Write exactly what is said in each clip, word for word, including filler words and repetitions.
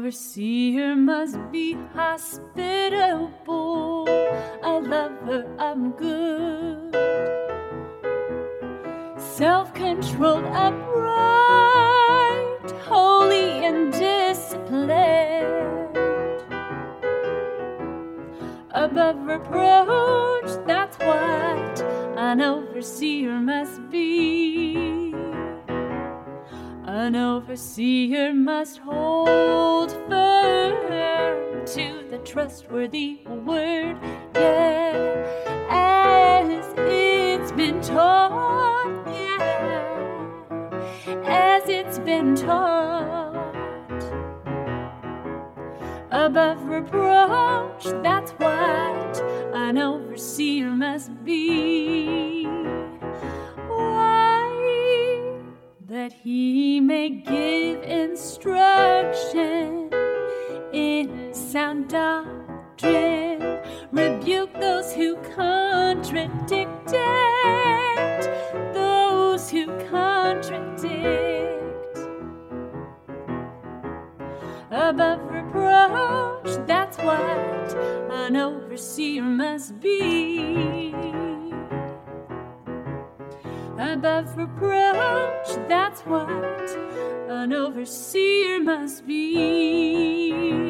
overseer must be hospitable, a lover, I'm good, self-controlled, upright, holy and disciplined, above reproach, that's what an overseer must be. An overseer must hold firm to the trustworthy word, yeah, as it's been taught, yeah, as it's been taught. Above reproach, that's what an overseer must be. Why? That he may give instruction in sound doctrine, rebuke those who contradict it, those who contradict. Above reproach, that's what an overseer must be. Above reproach, that's what an overseer must be.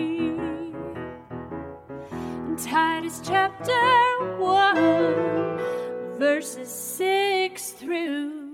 In Titus chapter one, verses six through